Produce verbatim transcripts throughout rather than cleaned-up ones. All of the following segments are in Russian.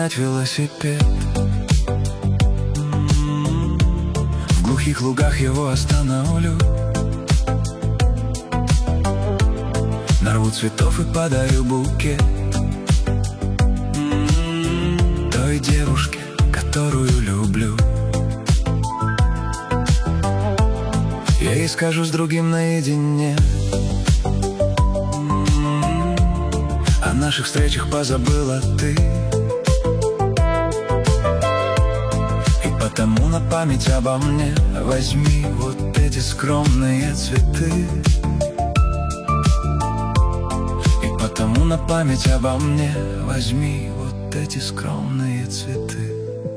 догнать велосипед. В глухих лугах его остановлю, нарву цветов и подарю букет той девушке, которую люблю. Я ей скажу с другим наедине, о наших встречах позабыла ты, и потому на память обо мне возьми вот эти скромные цветы. И потому на память обо мне возьми вот эти скромные цветы.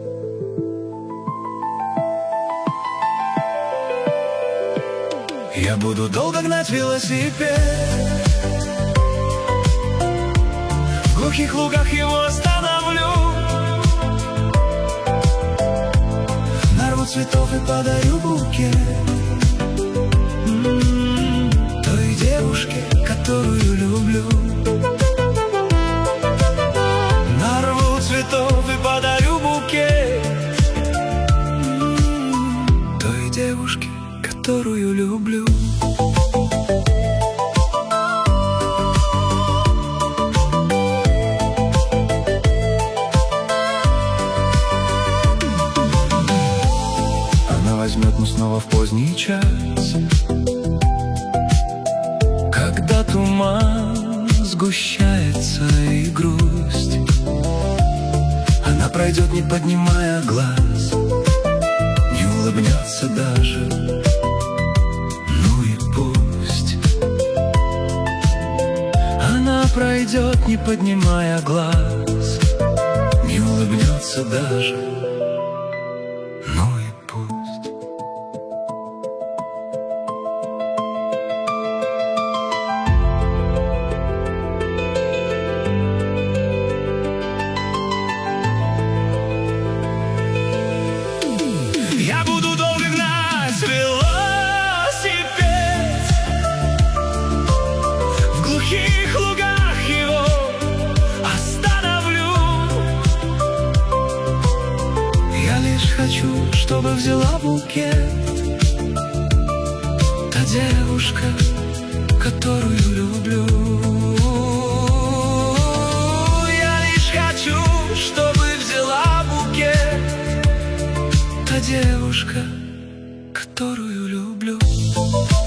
Я буду долго гнать велосипед, в глухих лугах его остановлю, нарву цветов и подарю букет м-м, той девушке, которую люблю. Нарву цветов и подарю букет м-м, той девушке, которую люблю. Она возьмет, но снова в поздний час, когда туман сгущается и грусть. Она пройдет, не поднимая глаз, не улыбнется даже. Пройдет, не поднимая глаз, не улыбнется даже. Ну и пусть. Я буду долго гнать велосипед, в глухих лугах хочу, чтобы взяла букет та девушка, которую люблю. Я лишь хочу, чтобы взяла букет та девушка, которую люблю.